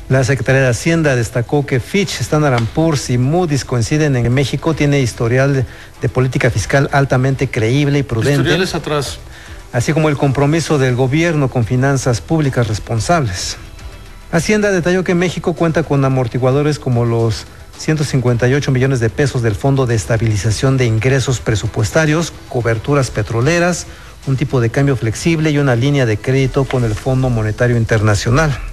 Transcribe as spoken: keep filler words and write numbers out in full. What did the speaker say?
La Secretaría de Hacienda destacó que Fitch, Standard and Poor's y Moody's coinciden en que México tiene historial de, de política fiscal altamente creíble y prudente. Historiales atrás. Así como el compromiso del gobierno con finanzas públicas responsables. Hacienda detalló que México cuenta con amortiguadores como los ciento cincuenta y ocho millones de pesos del Fondo de Estabilización de Ingresos Presupuestarios, coberturas petroleras, un tipo de cambio flexible y una línea de crédito con el Fondo Monetario Internacional.